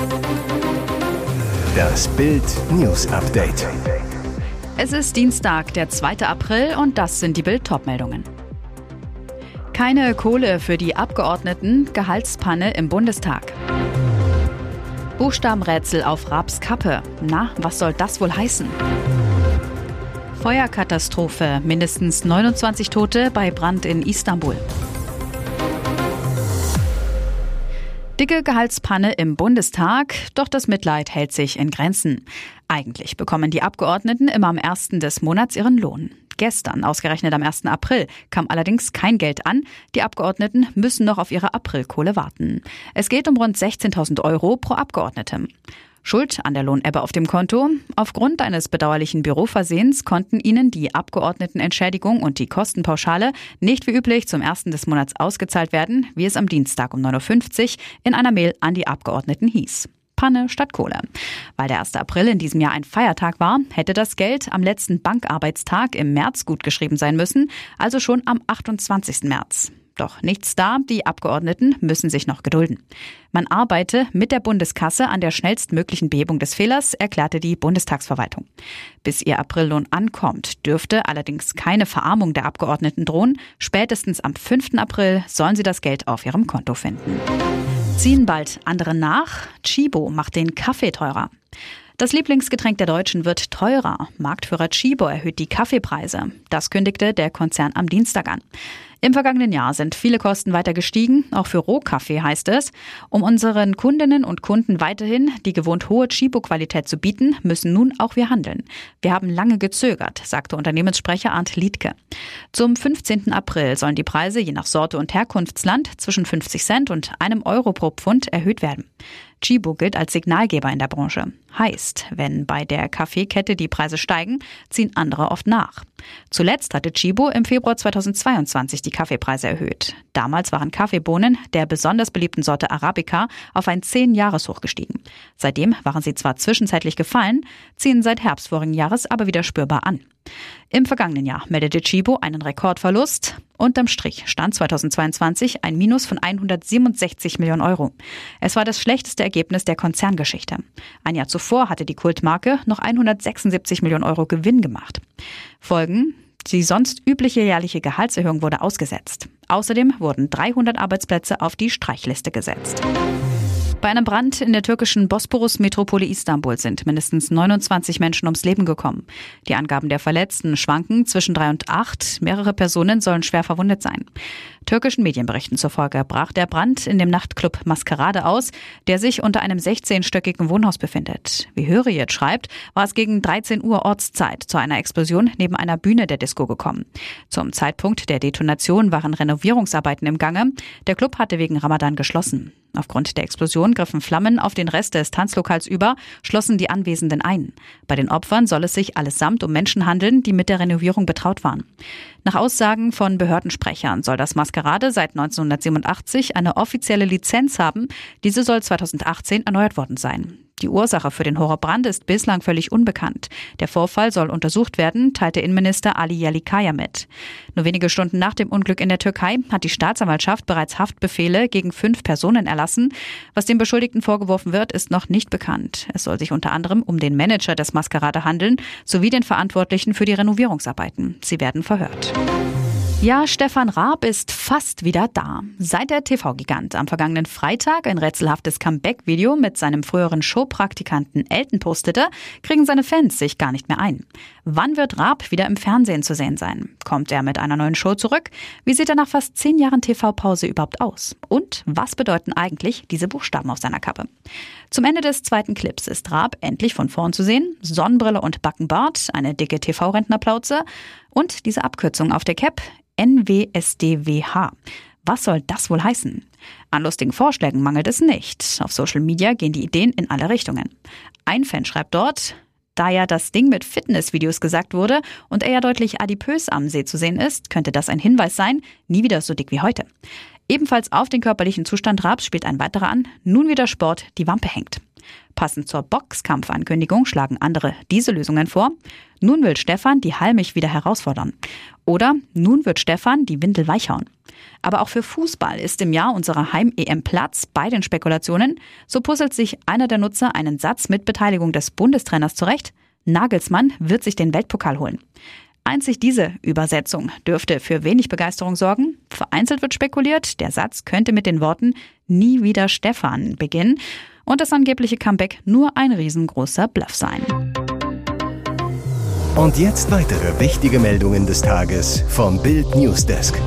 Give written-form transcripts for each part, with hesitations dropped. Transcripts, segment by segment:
Das Bild News Update. Es ist Dienstag, der 2. April und das sind die Bild-Top-Meldungen. Keine Kohle für die Abgeordneten, Gehaltspanne im Bundestag. Buchstabenrätsel auf Raabs Kappe. Na, was soll das wohl heißen? Feuerkatastrophe, mindestens 29 Tote bei Brand in Istanbul. Dicke Gehaltspanne im Bundestag, doch das Mitleid hält sich in Grenzen. Eigentlich bekommen die Abgeordneten immer am 1. des Monats ihren Lohn. Gestern, ausgerechnet am 1. April, kam allerdings kein Geld an. Die Abgeordneten müssen noch auf ihre Aprilkohle warten. Es geht um rund 16.000 € pro Abgeordnete. Schuld an der Lohnebbe auf dem Konto? Aufgrund eines bedauerlichen Büroversehens konnten ihnen die Abgeordnetenentschädigung und die Kostenpauschale nicht wie üblich zum 1. des Monats ausgezahlt werden, wie es am Dienstag um 9.50 Uhr in einer Mail an die Abgeordneten hieß. Panne statt Kohle. Weil der 1. April in diesem Jahr ein Feiertag war, hätte das Geld am letzten Bankarbeitstag im März gutgeschrieben sein müssen, also schon am 28. März. Doch nichts da, die Abgeordneten müssen sich noch gedulden. Man arbeite mit der Bundeskasse an der schnellstmöglichen Behebung des Fehlers, erklärte die Bundestagsverwaltung. Bis ihr Aprillohn ankommt, dürfte allerdings keine Verarmung der Abgeordneten drohen. Spätestens am 5. April sollen sie das Geld auf ihrem Konto finden. Ziehen bald andere nach? Tchibo macht den Kaffee teurer. Das Lieblingsgetränk der Deutschen wird teurer. Marktführer Tchibo erhöht die Kaffeepreise. Das kündigte der Konzern am Dienstag an. Im vergangenen Jahr sind viele Kosten weiter gestiegen, auch für Rohkaffee heißt es. Um unseren Kundinnen und Kunden weiterhin die gewohnt hohe Tchibo-Qualität zu bieten, müssen nun auch wir handeln. Wir haben lange gezögert, sagte Unternehmenssprecher Arndt Liedtke. Zum 15. April sollen die Preise je nach Sorte und Herkunftsland zwischen 50 Cent und €1 pro Pfund erhöht werden. Tchibo gilt als Signalgeber in der Branche. Heißt, wenn bei der Kaffeekette die Preise steigen, ziehen andere oft nach. Zuletzt hatte Tchibo im Februar 2022 die Kaffeepreise erhöht. Damals waren Kaffeebohnen der besonders beliebten Sorte Arabica auf ein 10-Jahres-Hoch gestiegen. Seitdem waren sie zwar zwischenzeitlich gefallen, ziehen seit Herbst vorigen Jahres aber wieder spürbar an. Im vergangenen Jahr meldete Tchibo einen Rekordverlust. Unterm Strich stand 2022 ein Minus von 167 Millionen €. Es war das schlechteste Ergebnis der Konzerngeschichte. Ein Jahr zuvor hatte die Kultmarke noch 176 Millionen € Gewinn gemacht. Folgen: Die sonst übliche jährliche Gehaltserhöhung wurde ausgesetzt. Außerdem wurden 300 Arbeitsplätze auf die Streichliste gesetzt. Bei einem Brand in der türkischen Bosporus-Metropole Istanbul sind mindestens 29 Menschen ums Leben gekommen. Die Angaben der Verletzten schwanken zwischen 3 und 8. Mehrere Personen sollen schwer verwundet sein. Türkischen Medienberichten zufolge brach der Brand in dem Nachtclub Maskerade aus, der sich unter einem 16-stöckigen Wohnhaus befindet. Wie Hürriyet schreibt, war es gegen 13 Uhr Ortszeit zu einer Explosion neben einer Bühne der Disco gekommen. Zum Zeitpunkt der Detonation waren Renovierungsarbeiten im Gange. Der Club hatte wegen Ramadan geschlossen. Aufgrund der Explosion griffen Flammen auf den Rest des Tanzlokals über, schlossen die Anwesenden ein. Bei den Opfern soll es sich allesamt um Menschen handeln, die mit der Renovierung betraut waren. Nach Aussagen von Behördensprechern soll das Maskerade seit 1987 eine offizielle Lizenz haben. Diese soll 2018 erneuert worden sein. Die Ursache für den Horrorbrand ist bislang völlig unbekannt. Der Vorfall soll untersucht werden, teilte Innenminister Ali Yerlikaya mit. Nur wenige Stunden nach dem Unglück in der Türkei hat die Staatsanwaltschaft bereits Haftbefehle gegen 5 Personen erlassen. Was den Beschuldigten vorgeworfen wird, ist noch nicht bekannt. Es soll sich unter anderem um den Manager des Maskerade handeln, sowie den Verantwortlichen für die Renovierungsarbeiten. Sie werden verhört. Ja, Stefan Raab ist fast wieder da. Seit der TV-Gigant am vergangenen Freitag ein rätselhaftes Comeback-Video mit seinem früheren Showpraktikanten Elton postete, kriegen seine Fans sich gar nicht mehr ein. Wann wird Raab wieder im Fernsehen zu sehen sein? Kommt er mit einer neuen Show zurück? Wie sieht er nach fast 10 Jahren TV-Pause überhaupt aus? Und was bedeuten eigentlich diese Buchstaben auf seiner Kappe? Zum Ende des zweiten Clips ist Raab endlich von vorn zu sehen. Sonnenbrille und Backenbart, eine dicke TV-Rentnerplauze und diese Abkürzung auf der Cap: NWSDWH. Was soll das wohl heißen? An lustigen Vorschlägen mangelt es nicht. Auf Social Media gehen die Ideen in alle Richtungen. Ein Fan schreibt dort: Da ja das Ding mit Fitnessvideos gesagt wurde und er ja deutlich adipös am See zu sehen ist, könnte das ein Hinweis sein: nie wieder so dick wie heute. Ebenfalls auf den körperlichen Zustand Raabs spielt ein weiterer an: nun wieder Sport, die Wampe hängt. Passend zur Boxkampfankündigung schlagen andere diese Lösungen vor. Nun will Stefan die Halmich wieder herausfordern. Oder nun wird Stefan die Windel weichhauen. Aber auch für Fußball ist im Jahr unserer Heim-EM Platz bei den Spekulationen. So puzzelt sich einer der Nutzer einen Satz mit Beteiligung des Bundestrainers zurecht. Nagelsmann wird sich den Weltpokal holen. Einzig diese Übersetzung dürfte für wenig Begeisterung sorgen. Vereinzelt wird spekuliert, der Satz könnte mit den Worten „Nie wieder Stefan" beginnen und das angebliche Comeback nur ein riesengroßer Bluff sein. Und jetzt weitere wichtige Meldungen des Tages vom Bild Newsdesk.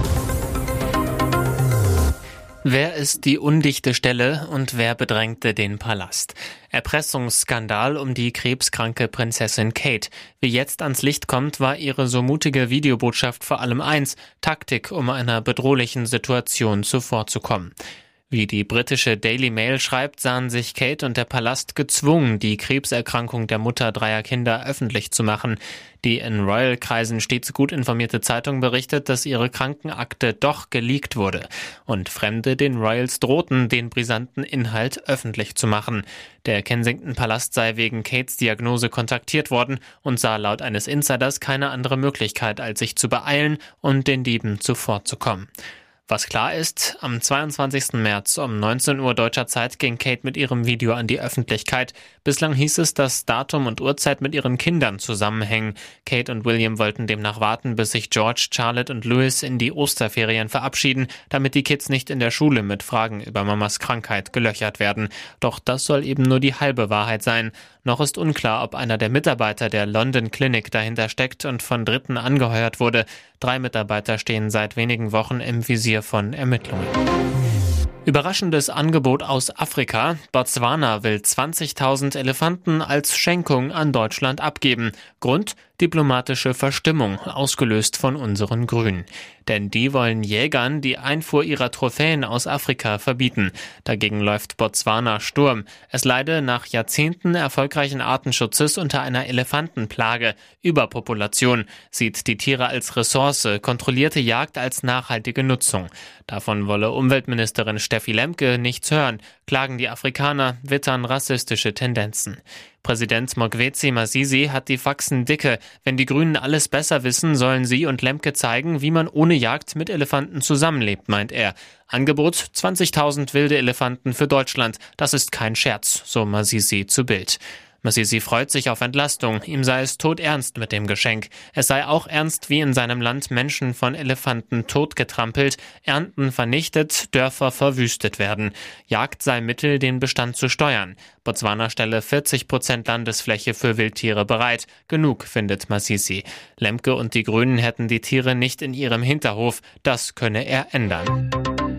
Wer ist die undichte Stelle und wer bedrängte den Palast? Erpressungsskandal um die krebskranke Prinzessin Kate. Wie jetzt ans Licht kommt, war ihre so mutige Videobotschaft vor allem eins: Taktik, um einer bedrohlichen Situation zuvorzukommen. Wie die britische Daily Mail schreibt, sahen sich Kate und der Palast gezwungen, die Krebserkrankung der Mutter dreier Kinder öffentlich zu machen. Die in Royal-Kreisen stets gut informierte Zeitung berichtet, dass ihre Krankenakte doch geleakt wurde und Fremde den Royals drohten, den brisanten Inhalt öffentlich zu machen. Der Kensington-Palast sei wegen Kates Diagnose kontaktiert worden und sah laut eines Insiders keine andere Möglichkeit, als sich zu beeilen und den Dieben zuvorzukommen. Was klar ist, am 22. März um 19 Uhr deutscher Zeit ging Kate mit ihrem Video an die Öffentlichkeit. Bislang hieß es, dass Datum und Uhrzeit mit ihren Kindern zusammenhängen. Kate und William wollten demnach warten, bis sich George, Charlotte und Louis in die Osterferien verabschieden, damit die Kids nicht in der Schule mit Fragen über Mamas Krankheit gelöchert werden. Doch das soll eben nur die halbe Wahrheit sein. Noch ist unklar, ob einer der Mitarbeiter der London Clinic dahinter steckt und von Dritten angeheuert wurde. 3 Mitarbeiter stehen seit wenigen Wochen im Visier von Ermittlungen. Überraschendes Angebot aus Afrika. Botswana will 20.000 Elefanten als Schenkung an Deutschland abgeben. Grund: diplomatische Verstimmung, ausgelöst von unseren Grünen. Denn die wollen Jägern die Einfuhr ihrer Trophäen aus Afrika verbieten. Dagegen läuft Botswana Sturm. Es leide nach Jahrzehnten erfolgreichen Artenschutzes unter einer Elefantenplage. Überpopulation, sieht die Tiere als Ressource, kontrollierte Jagd als nachhaltige Nutzung. Davon wolle Umweltministerin Steffi Lemke nichts hören. Klagen die Afrikaner, wittern rassistische Tendenzen. Präsident Mokgweetsi Masisi hat die Faxen dicke. Wenn die Grünen alles besser wissen, sollen sie und Lemke zeigen, wie man ohne Jagd mit Elefanten zusammenlebt, meint er. Angebot: 20.000 wilde Elefanten für Deutschland. Das ist kein Scherz, so Masisi zu Bild. Masisi freut sich auf Entlastung. Ihm sei es todernst mit dem Geschenk. Es sei auch ernst, wie in seinem Land Menschen von Elefanten totgetrampelt, Ernten vernichtet, Dörfer verwüstet werden. Jagd sei Mittel, den Bestand zu steuern. Botswana stelle 40% Landesfläche für Wildtiere bereit. Genug, findet Masisi. Lemke und die Grünen hätten die Tiere nicht in ihrem Hinterhof. Das könne er ändern.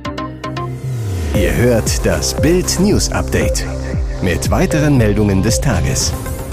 Ihr hört das Bild News Update mit weiteren Meldungen des Tages.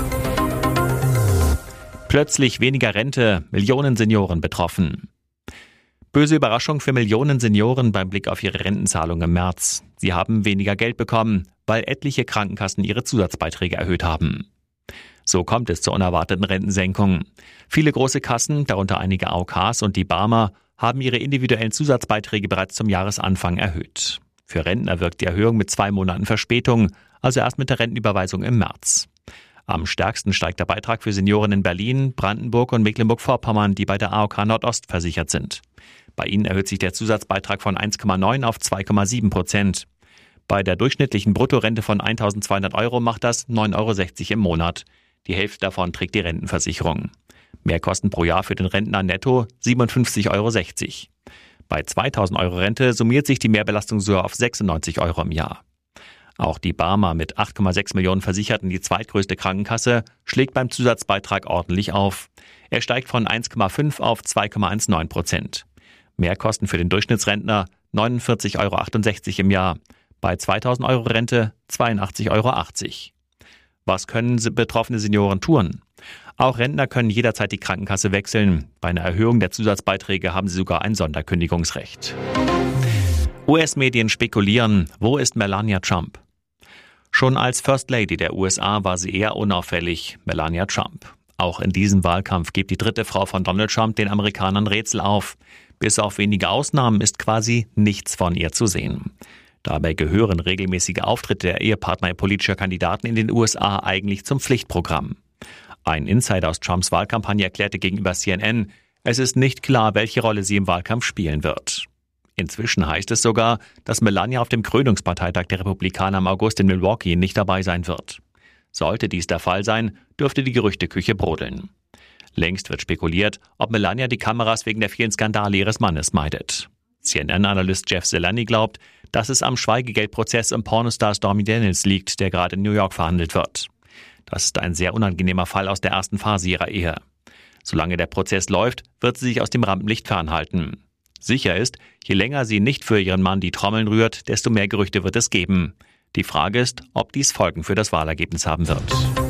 Plötzlich weniger Rente, Millionen Senioren betroffen. Böse Überraschung für Millionen Senioren beim Blick auf ihre Rentenzahlung im März. Sie haben weniger Geld bekommen, weil etliche Krankenkassen ihre Zusatzbeiträge erhöht haben. So kommt es zur unerwarteten Rentensenkung. Viele große Kassen, darunter einige AOKs und die Barmer, haben ihre individuellen Zusatzbeiträge bereits zum Jahresanfang erhöht. Für Rentner wirkt die Erhöhung mit 2 Monaten Verspätung, also erst mit der Rentenüberweisung im März. Am stärksten steigt der Beitrag für Senioren in Berlin, Brandenburg und Mecklenburg-Vorpommern, die bei der AOK Nordost versichert sind. Bei ihnen erhöht sich der Zusatzbeitrag von 1,9 auf 2,7%. Bei der durchschnittlichen Bruttorente von 1.200 € macht das 9,60 € im Monat. Die Hälfte davon trägt die Rentenversicherung. Mehrkosten pro Jahr für den Rentner netto 57,60 €. Bei 2.000 € Rente summiert sich die Mehrbelastung sogar auf 96 € im Jahr. Auch die Barmer mit 8,6 Millionen Versicherten, die zweitgrößte Krankenkasse, schlägt beim Zusatzbeitrag ordentlich auf. Er steigt von 1,5 auf 2,19%. Mehrkosten für den Durchschnittsrentner 49,68 € im Jahr. Bei 2.000 € Rente 82,80 €. Was können betroffene Senioren tun? Auch Rentner können jederzeit die Krankenkasse wechseln. Bei einer Erhöhung der Zusatzbeiträge haben sie sogar ein Sonderkündigungsrecht. US-Medien spekulieren, wo ist Melania Trump? Schon als First Lady der USA war sie eher unauffällig, Melania Trump. Auch in diesem Wahlkampf gibt die dritte Frau von Donald Trump den Amerikanern Rätsel auf. Bis auf wenige Ausnahmen ist quasi nichts von ihr zu sehen. Dabei gehören regelmäßige Auftritte der Ehepartner politischer Kandidaten in den USA eigentlich zum Pflichtprogramm. Ein Insider aus Trumps Wahlkampagne erklärte gegenüber CNN, es ist nicht klar, welche Rolle sie im Wahlkampf spielen wird. Inzwischen heißt es sogar, dass Melania auf dem Krönungsparteitag der Republikaner im August in Milwaukee nicht dabei sein wird. Sollte dies der Fall sein, dürfte die Gerüchteküche brodeln. Längst wird spekuliert, ob Melania die Kameras wegen der vielen Skandale ihres Mannes meidet. CNN-Analyst Jeff Zeleny glaubt, dass es am Schweigegeldprozess um Pornostar Stormy Daniels liegt, der gerade in New York verhandelt wird. Das ist ein sehr unangenehmer Fall aus der ersten Phase ihrer Ehe. Solange der Prozess läuft, wird sie sich aus dem Rampenlicht fernhalten. Sicher ist, je länger sie nicht für ihren Mann die Trommeln rührt, desto mehr Gerüchte wird es geben. Die Frage ist, ob dies Folgen für das Wahlergebnis haben wird.